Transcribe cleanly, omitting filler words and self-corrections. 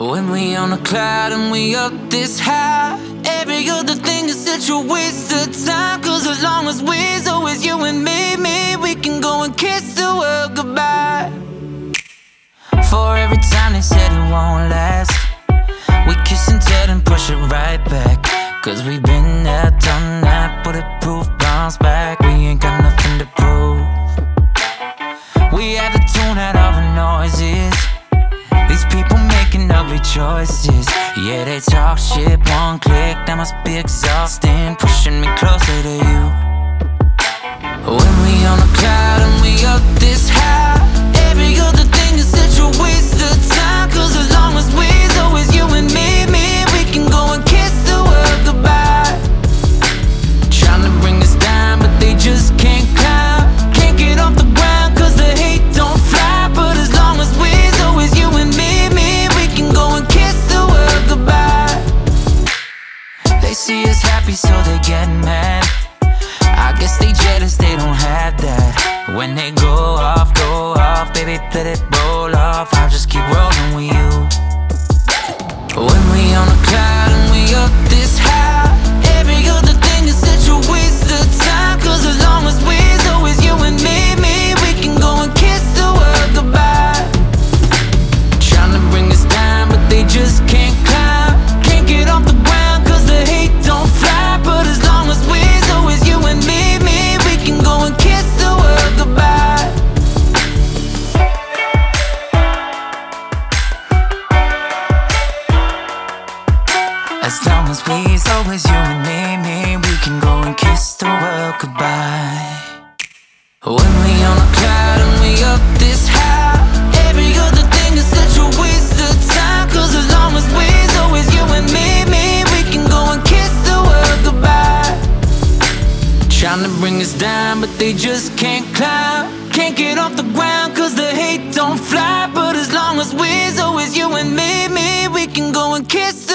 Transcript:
When we on a cloud and we up this high, every other thing is such a waste of time. Cause as long as we're always you and me, we can go and kiss the world goodbye. For every time they said it won't last, we kiss and tell and push it right back. Cause we've been there, done that, bulletproof bounce back. We ain't got nothing to prove. We had to tune out all the noises. These people making ugly choices. Yeah, they talk shit, one click, that must be exhausting, pushing me closer to you. When we on a cloud and we up this high, every other thing is such a waste of time. Cause as long as we're always you and me, we can go and kiss the world goodbye. Trying to bring us down, but they just can't climb. Can't get off the ground cause the hate don't fly. But as long as we're always you and me, we can go and kiss the world goodbye. They see us happy so they get mad. I guess they jealous, they don't have that. When they go off, baby, let it roll off. I'll just keep rolling with you. When we on a cloud and we up this high, every other thing is such a waste of time. Cause as long as we're always you and me, we can go and kiss the world goodbye. Trying to bring us down, but they just can't climb. Can't get off the ground cause the hate don't fly. But as long as we're always you and me, we can go and kiss the world goodbye. As long as we's always you and me, we can go and kiss the world goodbye. When we on a cloud and we up this high, every other thing is such a waste of time. Cause as long as we're always you and me, we can go and kiss the world goodbye. Trying to bring us down, but they just can't climb. Can't get off the ground cause the hate don't fly. But as long as we're always you and me, we can go and kiss